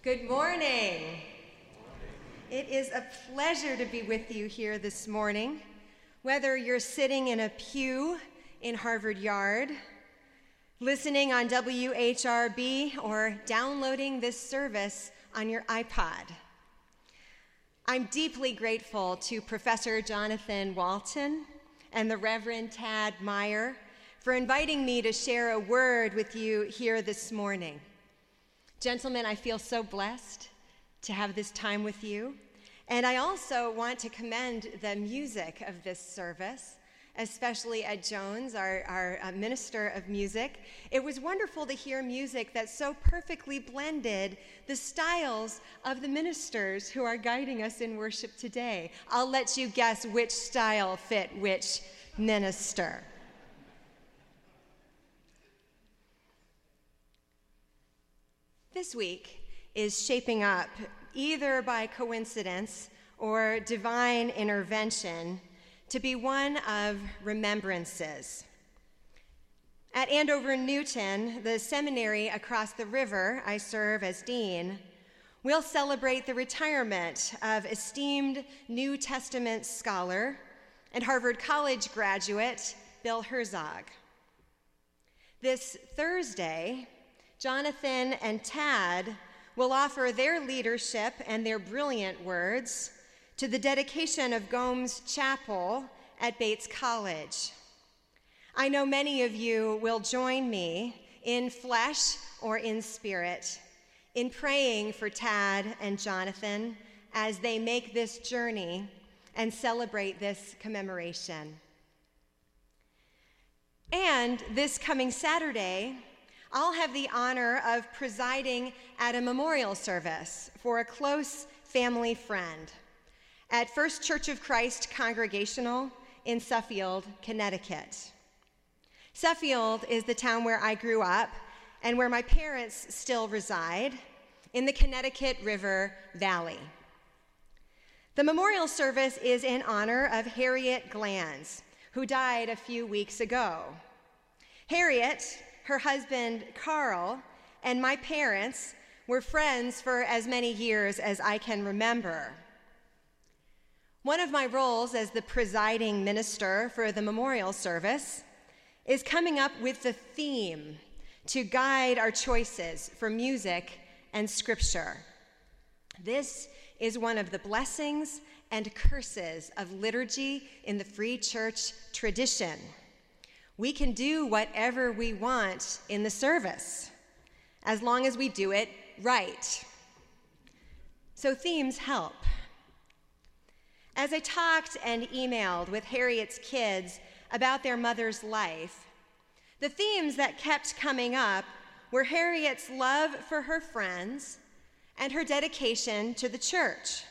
Good morning. It is a pleasure to be with you here this morning, whether you're sitting in a pew in Harvard Yard, listening on WHRB, or downloading this service on your iPod. I'm deeply grateful to Professor Jonathan Walton and the Reverend Tad Meyer for inviting me to share a word with you here this morning. Gentlemen, I feel so blessed to have this time with you. And I also want to commend the music of this service, especially Ed Jones, our minister of music. It was wonderful to hear music that so perfectly blended the styles of the ministers who are guiding us in worship today. I'll let you guess which style fit which minister. This week is shaping up, either by coincidence or divine intervention, to be one of remembrances. At Andover Newton, the seminary across the river I serve as dean, we'll celebrate the retirement of esteemed New Testament scholar and Harvard College graduate Bill Herzog. This Thursday, Jonathan and Tad will offer their leadership and their brilliant words to the dedication of Gomes Chapel at Bates College. I know many of you will join me in flesh or in spirit in praying for Tad and Jonathan as they make this journey and celebrate this commemoration. And this coming Saturday, I'll have the honor of presiding at a memorial service for a close family friend at First Church of Christ Congregational in Suffield, Connecticut. Suffield is the town where I grew up and where my parents still reside, in the Connecticut River Valley. The memorial service is in honor of Harriet Glanz, who died a few weeks ago. Harriet, her husband, Carl, and my parents were friends for as many years as I can remember. One of my roles as the presiding minister for the memorial service is coming up with the theme to guide our choices for music and scripture. This is one of the blessings and curses of liturgy in the Free Church tradition. We can do whatever we want in the service, as long as we do it right. So themes help. As I talked and emailed with Harriet's kids about their mother's life, the themes that kept coming up were Harriet's love for her friends and her dedication to the church.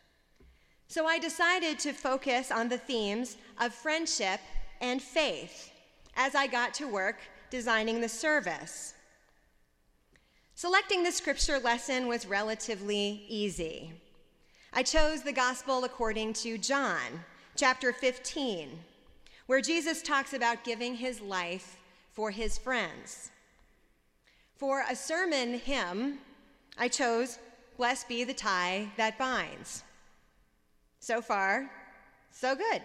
So I decided to focus on the themes of friendship and faith as I got to work designing the service. Selecting the scripture lesson was relatively easy. I chose the gospel according to John, chapter 15, where Jesus talks about giving his life for his friends. For a sermon hymn, I chose "Blessed Be the Tie That Binds." So far, so good.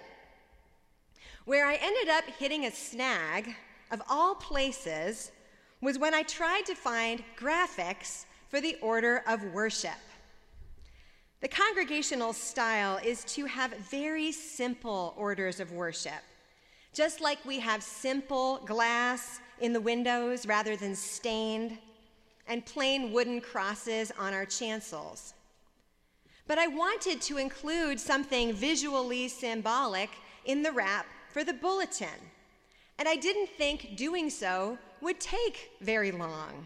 Where I ended up hitting a snag, of all places, was when I tried to find graphics for the order of worship. The congregational style is to have very simple orders of worship, just like we have simple glass in the windows rather than stained, and plain wooden crosses on our chancels. But I wanted to include something visually symbolic in the wrap for the bulletin, and I didn't think doing so would take very long.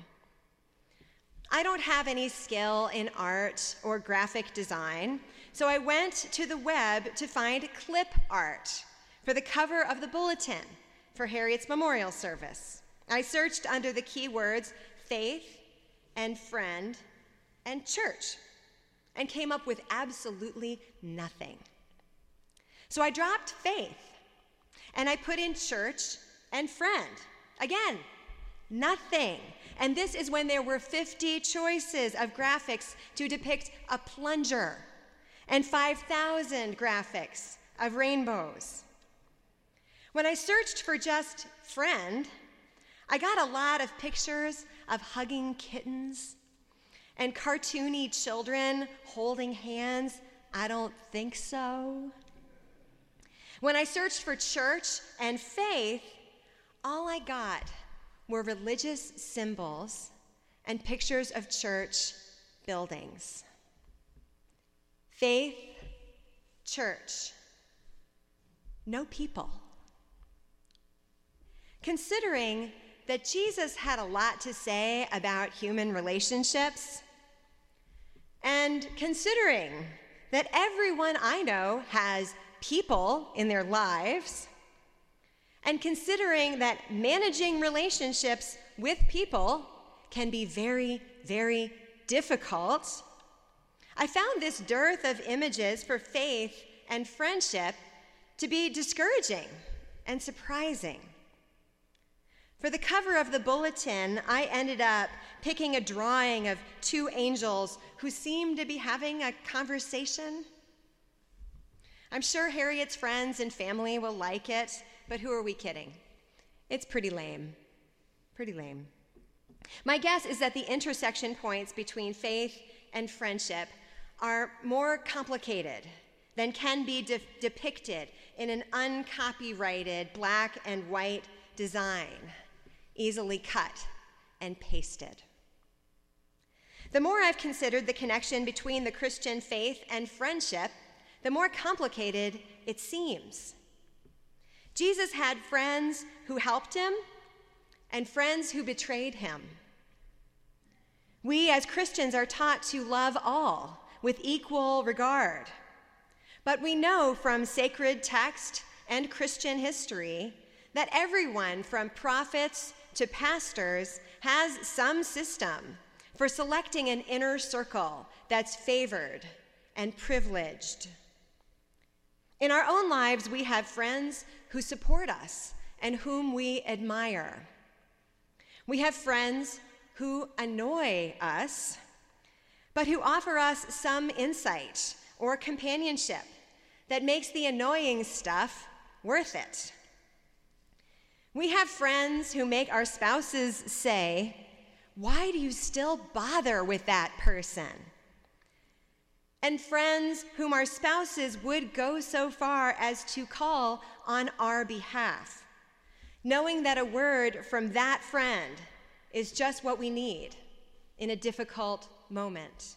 I don't have any skill in art or graphic design, so I went to the web to find clip art for the cover of the bulletin for Harriet's memorial service. I searched under the keywords faith and friend and church and came up with absolutely nothing. So I dropped faith and I put in church and friend. Again, Nothing. And this is when there were 50 choices of graphics to depict a plunger and 5,000 graphics of rainbows. When I searched for just friend, I got a lot of pictures of hugging kittens and cartoony children holding hands. I don't think so. When I searched for church and faith, all I got were religious symbols and pictures of church buildings. Faith, church, no people. Considering that Jesus had a lot to say about human relationships, and considering that everyone I know has people in their lives, and considering that managing relationships with people can be very, very difficult, I found this dearth of images for faith and friendship to be discouraging and surprising. For the cover of the bulletin, I ended up picking a drawing of two angels who seemed to be having a conversation. I'm sure Harriet's friends and family will like it, but who are we kidding? It's pretty lame. Pretty lame. My guess is that the intersection points between faith and friendship are more complicated than can be depicted in an uncopyrighted black and white design, easily cut and pasted. The more I've considered the connection between the Christian faith and friendship, the more complicated it seems. Jesus had friends who helped him and friends who betrayed him. We as Christians are taught to love all with equal regard. But we know from sacred text and Christian history that everyone from prophets to pastors has some system for selecting an inner circle that's favored and privileged. In our own lives, we have friends who support us and whom we admire. We have friends who annoy us, but who offer us some insight or companionship that makes the annoying stuff worth it. We have friends who make our spouses say, "Why do you still bother with that person?" And friends whom our spouses would go so far as to call on our behalf, knowing that a word from that friend is just what we need in a difficult moment.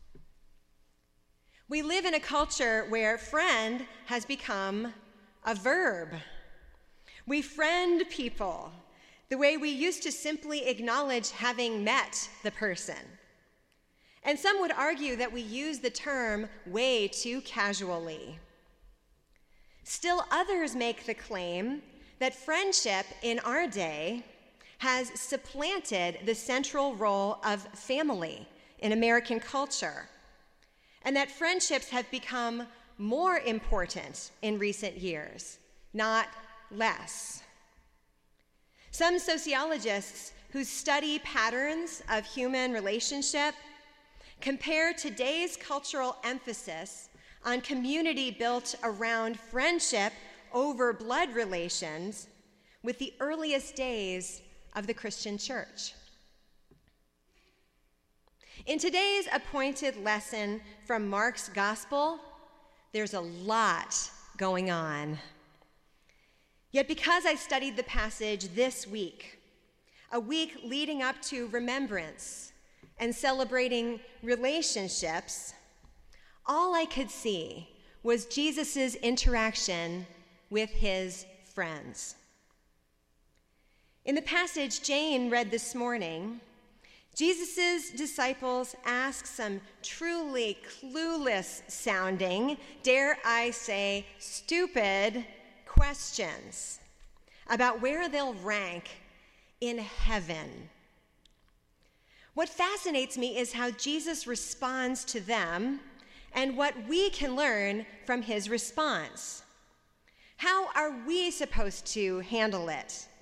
We live in a culture where friend has become a verb. We friend people the way we used to simply acknowledge having met the person. And some would argue that we use the term way too casually. Still others make the claim that friendship in our day has supplanted the central role of family in American culture, and that friendships have become more important in recent years, not less. Some sociologists who study patterns of human relationship compare today's cultural emphasis on community built around friendship over blood relations with the earliest days of the Christian church. In today's appointed lesson from Mark's gospel, there's a lot going on. Yet because I studied the passage this week, a week leading up to remembrance and celebrating relationships, all I could see was Jesus' interaction with his friends. In the passage Jane read this morning, Jesus' disciples ask some truly clueless sounding, dare I say, stupid questions about where they'll rank in heaven. What fascinates me is how Jesus responds to them and what we can learn from his response. How are we supposed to handle it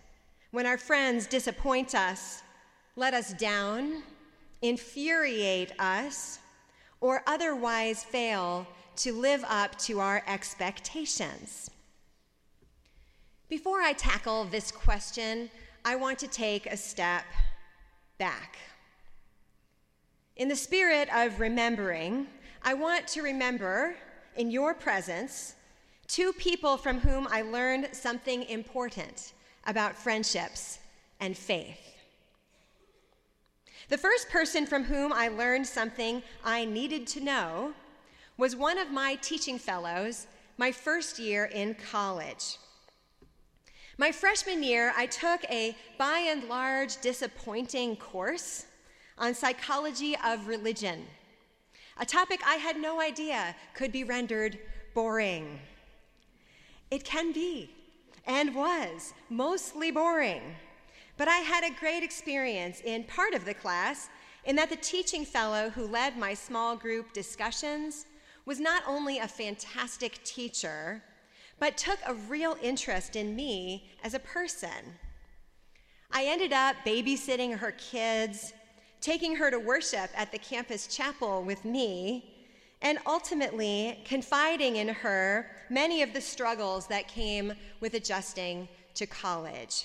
When our friends disappoint us, let us down, infuriate us, or otherwise fail to live up to our expectations? Before I tackle this question, I want to take a step back. In the spirit of remembering, I want to remember, in your presence, two people from whom I learned something important about friendships and faith. The first person from whom I learned something I needed to know was one of my teaching fellows my first year in college. My freshman year, I took a by and large disappointing course on psychology of religion, a topic I had no idea could be rendered boring. It can be, and was, mostly boring, but I had a great experience in part of the class in that the teaching fellow who led my small group discussions was not only a fantastic teacher, but took a real interest in me as a person. I ended up babysitting her kids, taking her to worship at the campus chapel with me, and ultimately confiding in her many of the struggles that came with adjusting to college.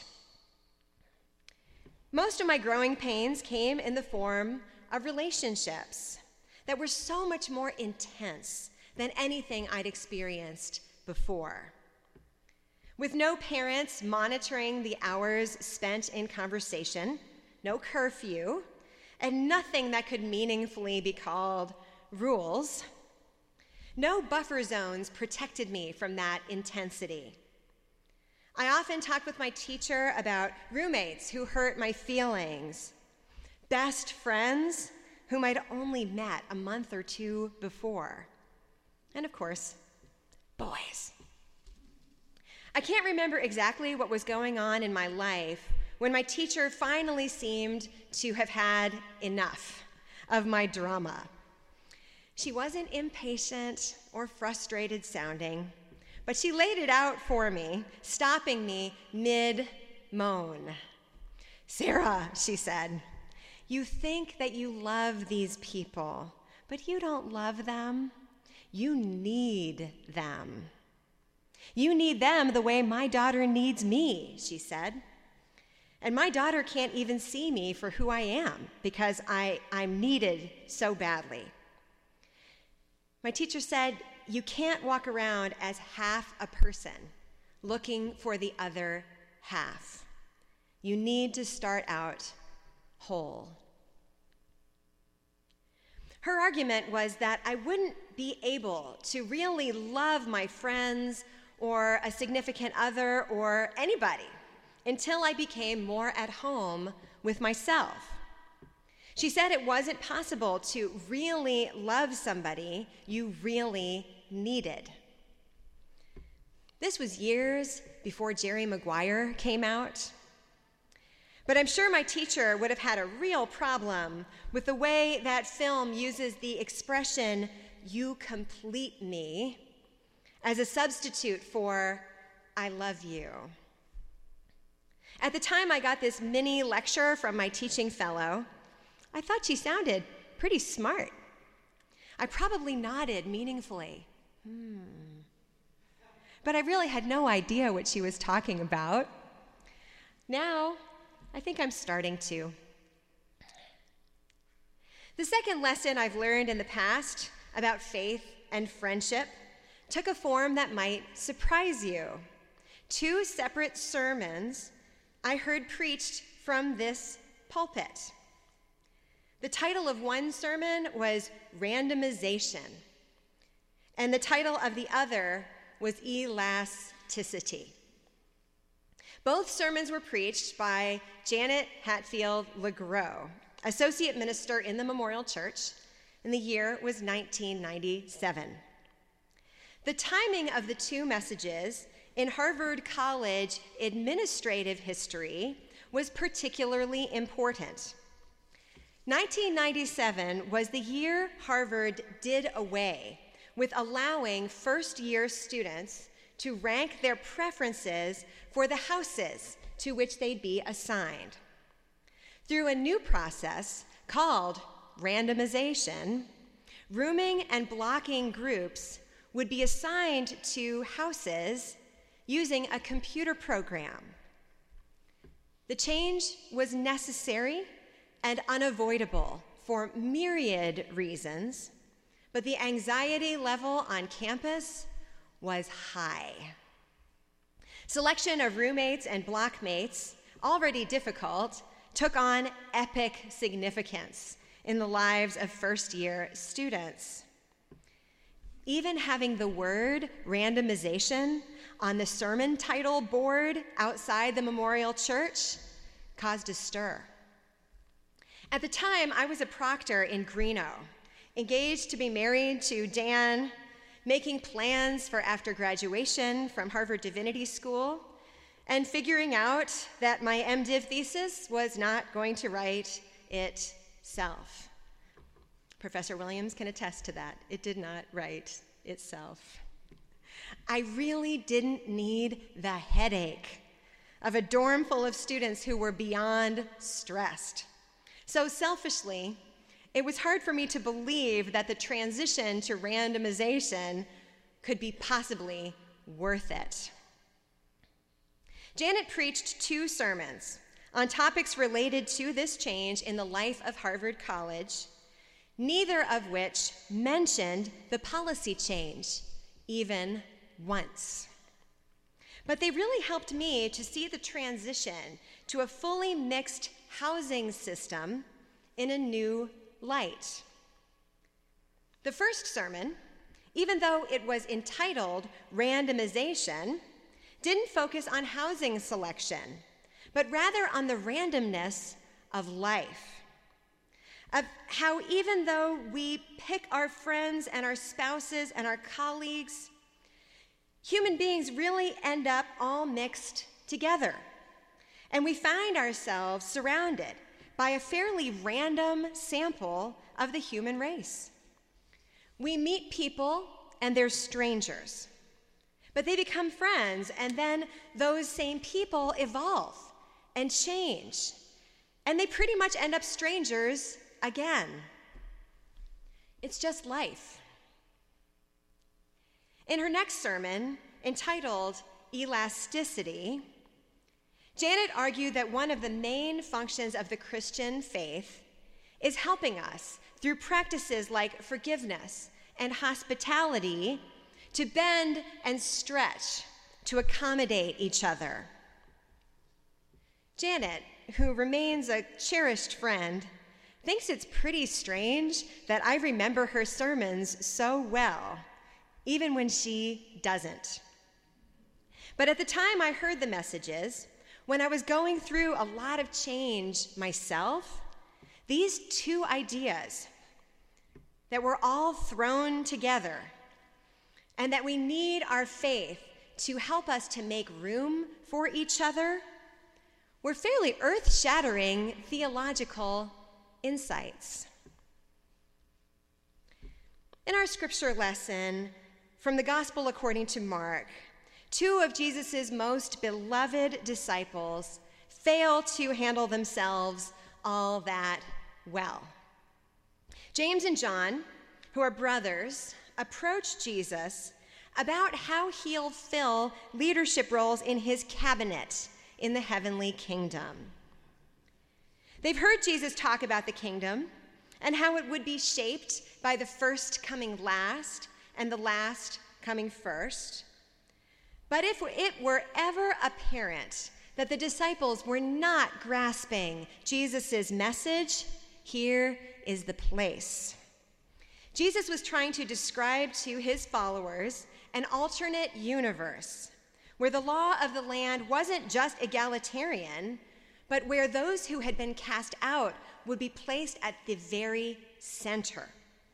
Most of my growing pains came in the form of relationships that were so much more intense than anything I'd experienced before. With no parents monitoring the hours spent in conversation, no curfew, and nothing that could meaningfully be called rules, no buffer zones protected me from that intensity. I often talked with my teacher about roommates who hurt my feelings, best friends whom I'd only met a month or two before, and of course, boys. I can't remember exactly what was going on in my life when my teacher finally seemed to have had enough of my drama. She wasn't impatient or frustrated sounding, but she laid it out for me, stopping me mid-moan. "Sarah," she said, "you think that you love these people, but you don't love them. You need them. You need them the way my daughter needs me," she said. "And my daughter can't even see me for who I am because I'm needed so badly." My teacher said, "You can't walk around as half a person looking for the other half. You need to start out whole." Her argument was that I wouldn't be able to really love my friends or a significant other or anybody until I became more at home with myself. She said it wasn't possible to really love somebody you really needed. This was years before Jerry Maguire came out. But I'm sure my teacher would have had a real problem with the way that film uses the expression, "you complete me," as a substitute for "I love you." At the time I got this mini lecture from my teaching fellow, I thought she sounded pretty smart. I probably nodded meaningfully. But I really had no idea what she was talking about. Now, I think I'm starting to. The second lesson I've learned in the past about faith and friendship took a form that might surprise you. 2 separate sermons I heard preached from this pulpit. The title of one sermon was Randomization, and the title of the other was Elasticity. Both sermons were preached by Janet Hatfield LeGros, associate minister in the Memorial Church, and the year was 1997. The timing of the 2 messages in Harvard College administrative history was particularly important. 1997 was the year Harvard did away with allowing first-year students to rank their preferences for the houses to which they'd be assigned. Through a new process called randomization, rooming and blocking groups would be assigned to houses using a computer program. The change was necessary and unavoidable for myriad reasons, but the anxiety level on campus was high. Selection of roommates and blockmates, already difficult, took on epic significance in the lives of first-year students. Even having the word randomization on the sermon title board outside the Memorial Church caused a stir. At the time, I was a proctor in Greeno, engaged to be married to Dan, making plans for after graduation from Harvard Divinity School, and figuring out that my MDiv thesis was not going to write itself. Professor Williams can attest to that. It did not write itself. I really didn't need the headache of a dorm full of students who were beyond stressed. So selfishly, it was hard for me to believe that the transition to randomization could be possibly worth it. Janet preached 2 sermons on topics related to this change in the life of Harvard College, neither of which mentioned the policy change even once. But they really helped me to see the transition to a fully mixed housing system in a new light. The first sermon, even though it was entitled Randomization, didn't focus on housing selection, but rather on the randomness of life. Of how even though we pick our friends and our spouses and our colleagues, human beings really end up all mixed together. And we find ourselves surrounded by a fairly random sample of the human race. We meet people and they're strangers, but they become friends, and then those same people evolve and change, and they pretty much end up strangers again. It's just life. In her next sermon, entitled Elasticity, Janet argued that one of the main functions of the Christian faith is helping us through practices like forgiveness and hospitality to bend and stretch to accommodate each other. Janet, who remains a cherished friend, thinks it's pretty strange that I remember her sermons so well, even when she doesn't. But at the time I heard the messages, when I was going through a lot of change myself, these 2 ideas that were all thrown together, and that we need our faith to help us to make room for each other, were fairly earth-shattering theological insights. In our scripture lesson from the Gospel according to Mark, 2 of Jesus' most beloved disciples fail to handle themselves all that well. James and John, who are brothers, approach Jesus about how he'll fill leadership roles in his cabinet in the heavenly kingdom. They've heard Jesus talk about the kingdom and how it would be shaped by the first coming last and the last coming first. But if it were ever apparent that the disciples were not grasping Jesus' message, here is the place. Jesus was trying to describe to his followers an alternate universe where the law of the land wasn't just egalitarian, but where those who had been cast out would be placed at the very center.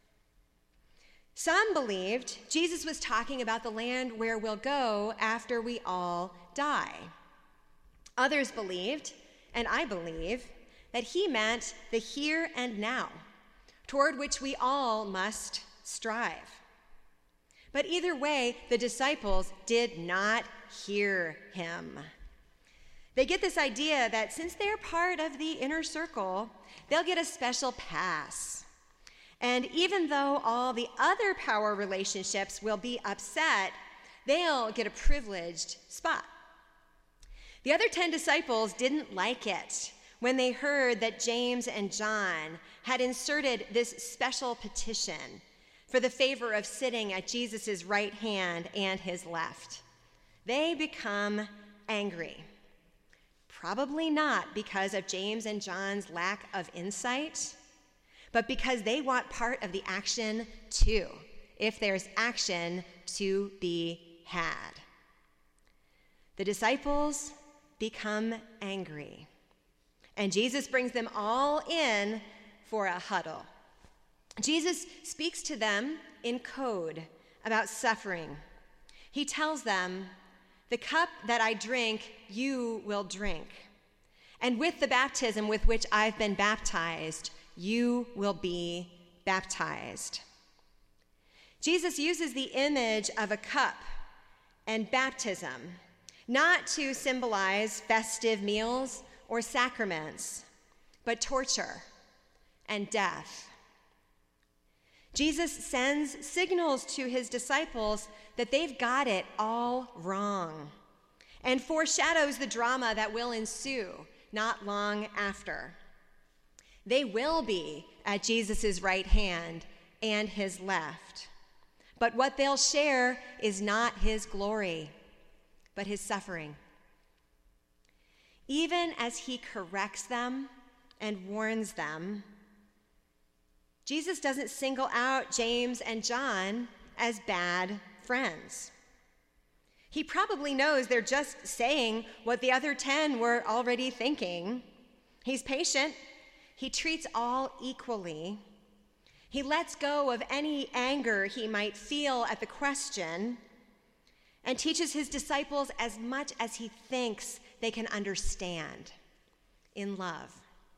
Some believed Jesus was talking about the land where we'll go after we all die. Others believed, and I believe, that he meant the here and now, toward which we all must strive. But either way, the disciples did not hear him. They get this idea that since they're part of the inner circle, they'll get a special pass. And even though all the other power relationships will be upset, they'll get a privileged spot. The other 10 disciples didn't like it when they heard that James and John had inserted this special petition for the favor of sitting at Jesus' right hand and his left. They become angry. Probably not because of James and John's lack of insight, but because they want part of the action too, if there's action to be had. The disciples become angry, and Jesus brings them all in for a huddle. Jesus speaks to them in code about suffering. He tells them, "The cup that I drink, you will drink. And with the baptism with which I've been baptized, you will be baptized." Jesus uses the image of a cup and baptism not to symbolize festive meals or sacraments, but torture and death. Jesus sends signals to his disciples that they've got it all wrong and foreshadows the drama that will ensue not long after. They will be at Jesus' right hand and his left, but what they'll share is not his glory, but his suffering. Even as he corrects them and warns them, Jesus doesn't single out James and John as bad friends. He probably knows they're just saying what the other 10 were already thinking. He's patient. He treats all equally. He lets go of any anger he might feel at the question and teaches his disciples as much as he thinks they can understand in love.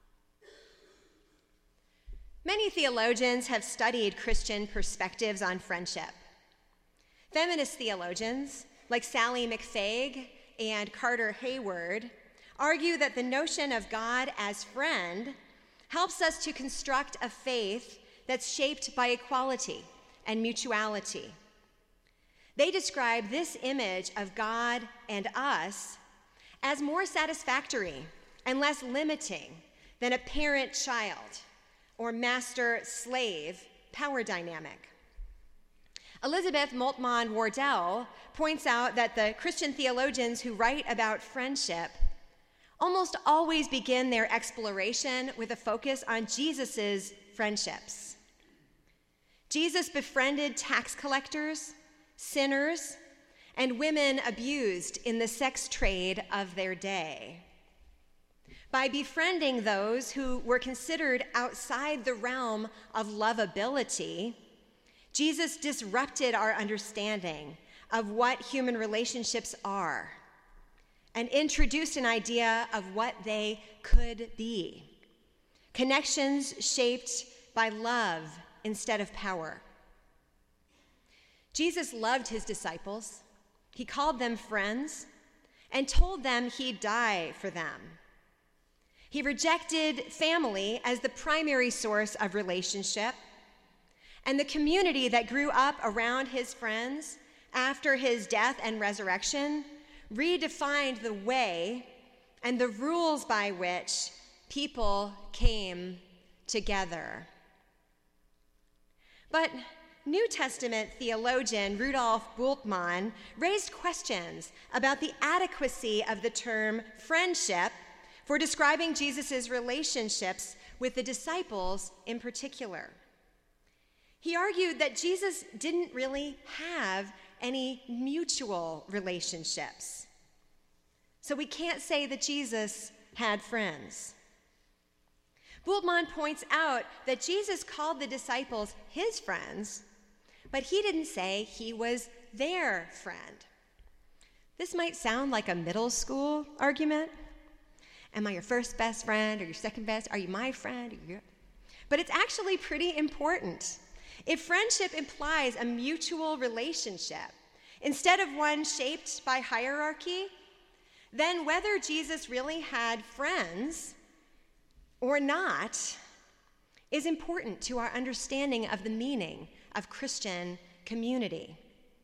Many theologians have studied Christian perspectives on friendship. Feminist theologians like Sally McFaig and Carter Hayward argue that the notion of God as friend helps us to construct a faith that's shaped by equality and mutuality. They describe this image of God and us as more satisfactory and less limiting than a parent-child or master-slave power dynamic. Elizabeth Moltmann Wardell points out that the Christian theologians who write about friendship almost always begin their exploration with a focus on Jesus' friendships. Jesus befriended tax collectors, sinners, and women abused in the sex trade of their day. By befriending those who were considered outside the realm of lovability, Jesus disrupted our understanding of what human relationships are and introduced an idea of what they could be. Connections shaped by love instead of power. Jesus loved his disciples. He called them friends and told them he'd die for them. He rejected family as the primary source of relationship, and the community that grew up around his friends after his death and resurrection redefined the way and the rules by which people came together. But New Testament theologian Rudolf Bultmann raised questions about the adequacy of the term friendship for describing Jesus' relationships with the disciples in particular. He argued that Jesus didn't really have any mutual relationships. So we can't say that Jesus had friends. Bultmann points out that Jesus called the disciples his friends, but he didn't say he was their friend. This might sound like a middle school argument. Am I your first best friend or your second best? Are you my friend? But it's actually pretty important. If friendship implies a mutual relationship instead of one shaped by hierarchy, then whether Jesus really had friends or not is important to our understanding of the meaning of Christian community.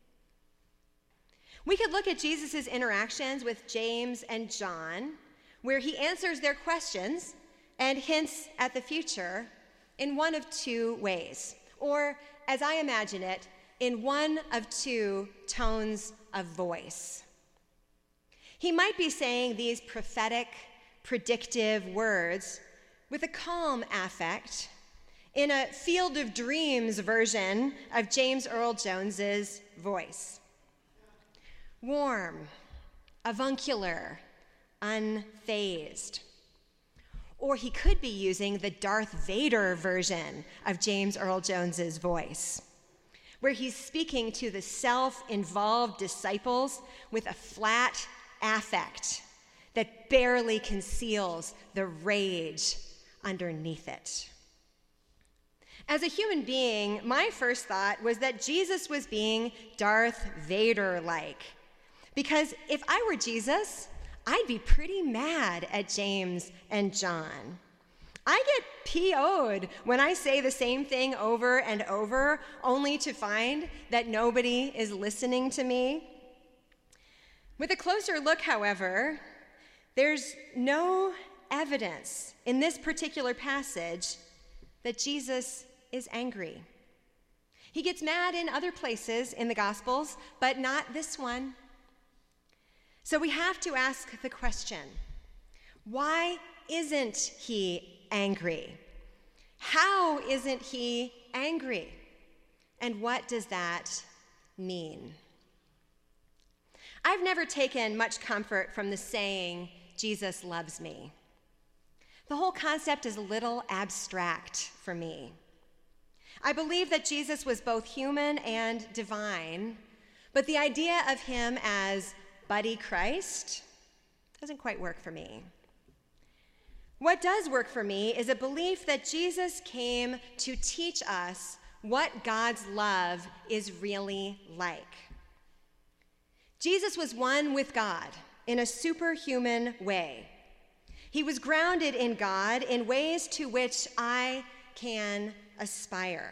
We could look at Jesus' interactions with James and John, where he answers their questions and hints at the future in one of two ways, or, as I imagine it, in one of two tones of voice. He might be saying these prophetic, predictive words with a calm affect in a Field of Dreams version of James Earl Jones's voice. Warm, avuncular, unfazed. Or he could be using the Darth Vader version of James Earl Jones's voice, where he's speaking to the self-involved disciples with a flat affect that barely conceals the rage underneath it. As a human being, my first thought was that Jesus was being Darth Vader-like. Because if I were Jesus, I'd be pretty mad at James and John. I get PO'd when I say the same thing over and over, only to find that nobody is listening to me. With a closer look, however, there's no evidence in this particular passage that Jesus is angry. He gets mad in other places in the Gospels, but not this one. So we have to ask the question, why isn't he angry? How isn't he angry? And what does that mean? I've never taken much comfort from the saying, Jesus loves me. The whole concept is a little abstract for me. I believe that Jesus was both human and divine, but the idea of him as Buddy Christ doesn't quite work for me. What does work for me is a belief that Jesus came to teach us what God's love is really like. Jesus was one with God in a superhuman way. He was grounded in God in ways to which I can aspire.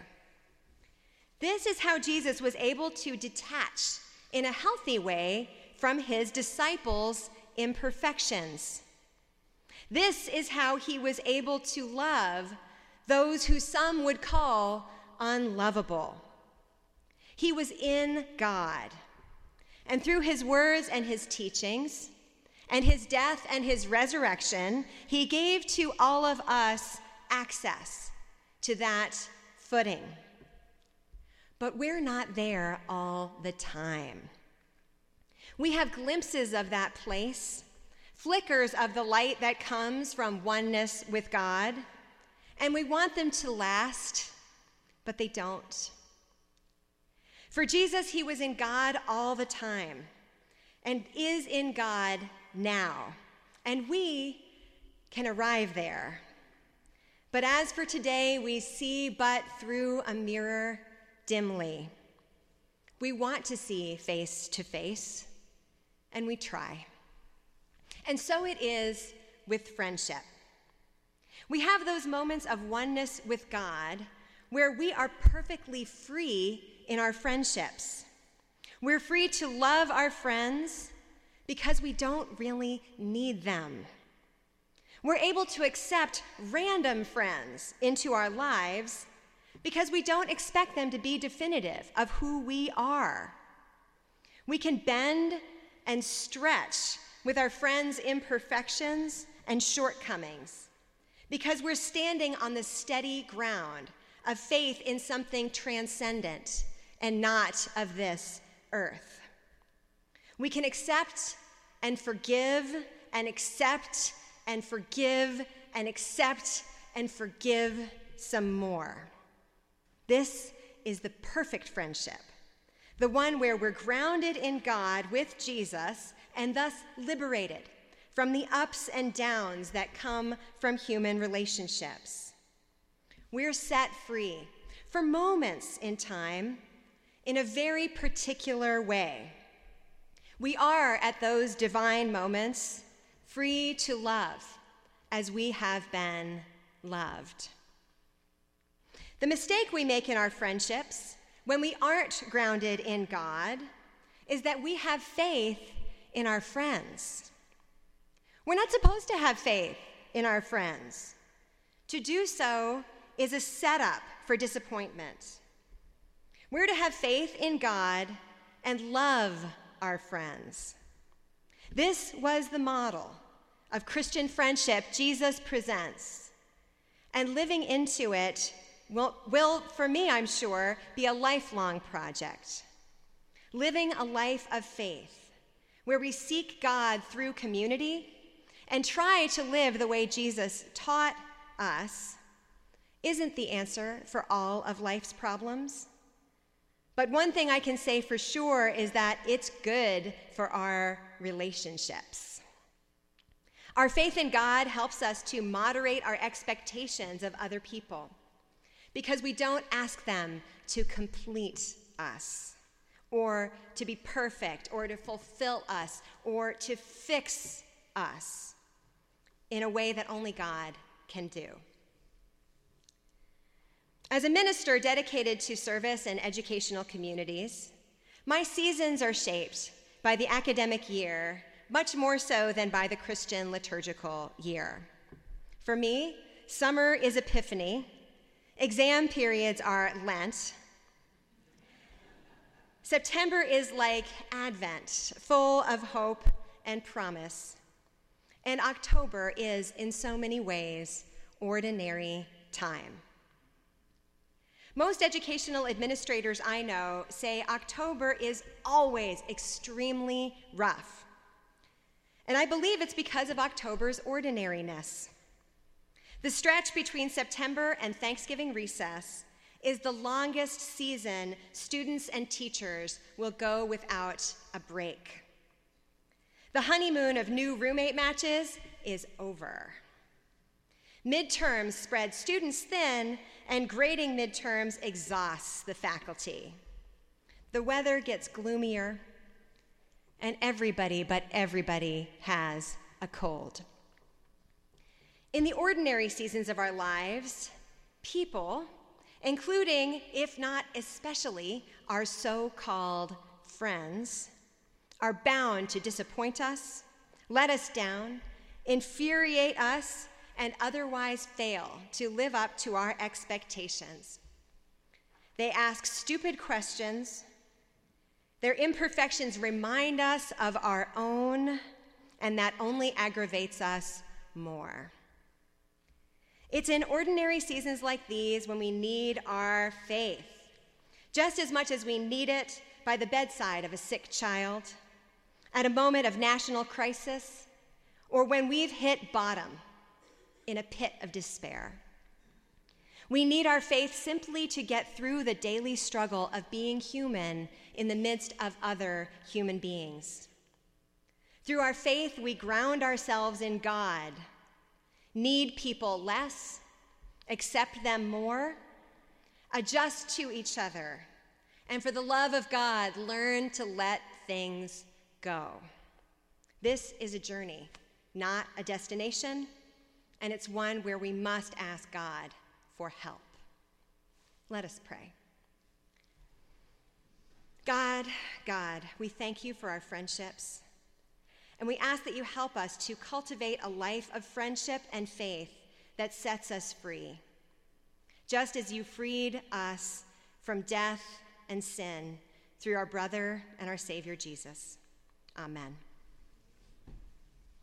This is how Jesus was able to detach in a healthy way from his disciples' imperfections. This is how he was able to love those who some would call unlovable. He was in God, and through his words and his teachings, and his death and his resurrection, he gave to all of us access to that footing. But we're not there all the time. We have glimpses of that place, flickers of the light that comes from oneness with God, and we want them to last, but they don't. For Jesus, he was in God all the time and is in God now, and we can arrive there. But as for today, we see but through a mirror dimly. We want to see face to face, and we try. And so it is with friendship. We have those moments of oneness with God where we are perfectly free in our friendships. We're free to love our friends because we don't really need them. We're able to accept random friends into our lives because we don't expect them to be definitive of who we are. We can bend and stretch with our friends' imperfections and shortcomings because we're standing on the steady ground of faith in something transcendent and not of this earth. We can accept and forgive and accept and forgive and accept and forgive some more. This is the perfect friendship, the one where we're grounded in God with Jesus and thus liberated from the ups and downs that come from human relationships. We're set free for moments in time in a very particular way. We are, at those divine moments, free to love as we have been loved. The mistake we make in our friendships when we aren't grounded in God is that we have faith in our friends. We're not supposed to have faith in our friends. To do so is a setup for disappointment. We're to have faith in God and love our friends. This was the model of Christian friendship Jesus presents, and living into it will, for me, I'm sure, be a lifelong project. Living a life of faith, where we seek God through community and try to live the way Jesus taught us, isn't the answer for all of life's problems. But one thing I can say for sure is that it's good for our relationships. Our faith in God helps us to moderate our expectations of other people because we don't ask them to complete us or to be perfect or to fulfill us or to fix us in a way that only God can do. As a minister dedicated to service and educational communities, my seasons are shaped by the academic year, much more so than by the Christian liturgical year. For me, summer is Epiphany, exam periods are Lent, September is like Advent, full of hope and promise, and October is, in so many ways, ordinary time. Most educational administrators I know say October is always extremely rough. And I believe it's because of October's ordinariness. The stretch between September and Thanksgiving recess is the longest season students and teachers will go without a break. The honeymoon of new roommate matches is over. Midterms spread students thin, and grading midterms exhausts the faculty. The weather gets gloomier, and everybody but everybody has a cold. In the ordinary seasons of our lives, people, including, if not especially, our so-called friends, are bound to disappoint us, let us down, infuriate us, and otherwise fail to live up to our expectations. They ask stupid questions. Their imperfections remind us of our own, and that only aggravates us more. It's in ordinary seasons like these when we need our faith, just as much as we need it by the bedside of a sick child, at a moment of national crisis, or when we've hit bottom in a pit of despair. We need our faith simply to get through the daily struggle of being human in the midst of other human beings. Through our faith, we ground ourselves in God, need people less, accept them more, adjust to each other, and for the love of God, learn to let things go. This is a journey, not a destination, and it's one where we must ask God for help. Let us pray. God, we thank you for our friendships, and we ask that you help us to cultivate a life of friendship and faith that sets us free, just as you freed us from death and sin through our brother and our Savior Jesus. Amen.